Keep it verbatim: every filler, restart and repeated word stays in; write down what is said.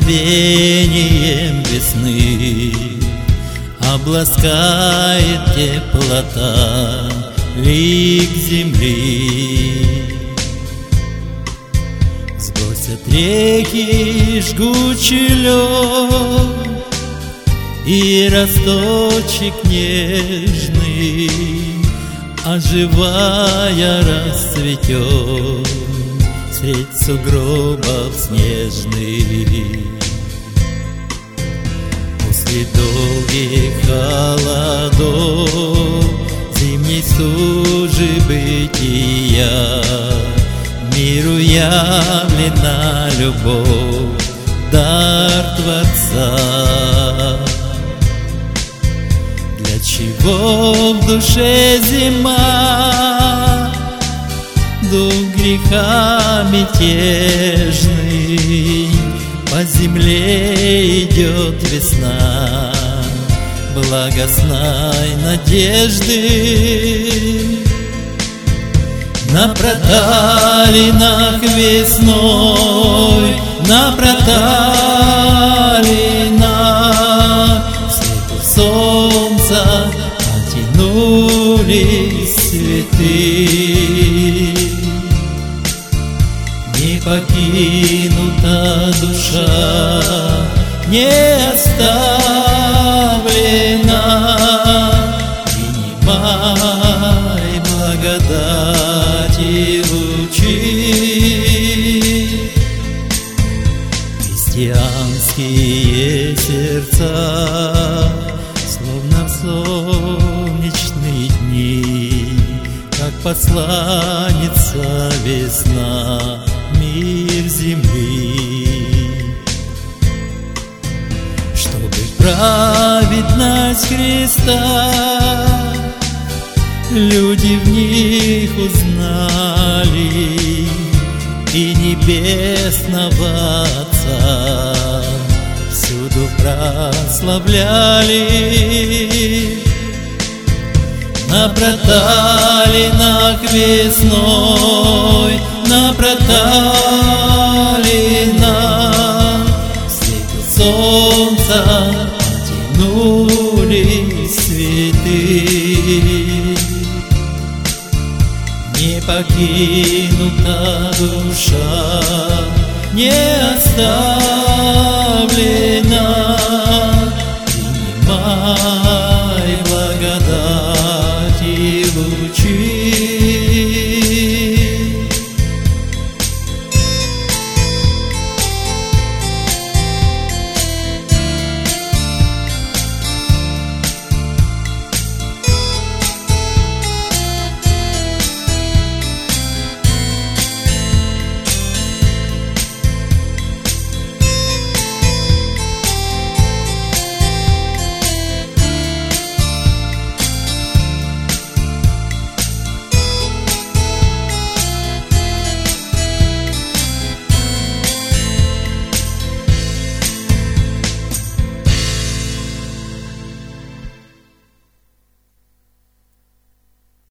дуновением весны обласкает теплота лик земли. Сбросят реки жгучий лед, и росточек нежный, оживая, расцветет средь сугробов снежных. После долгих холодов, зимней стужи бытия, миру явлена любовь, дар Творца. Для чего в душе зима, дух греха мятежный? По земле идет весна благостной надежды. На проталинах весной, на проталинах свету солнца потянулись цветы. Не покинута душа, не оставлена, принимай благодати лучи. Христианские сердца, словно в солнечные дни, как посланница весна, мир земли. Чтобы праведность Христа люди в них узнали, и небесного Отца всюду прославляли. На проталинах весной, на проталинах свету солнца потянулись цветы. Не покинута душа, не оставлена,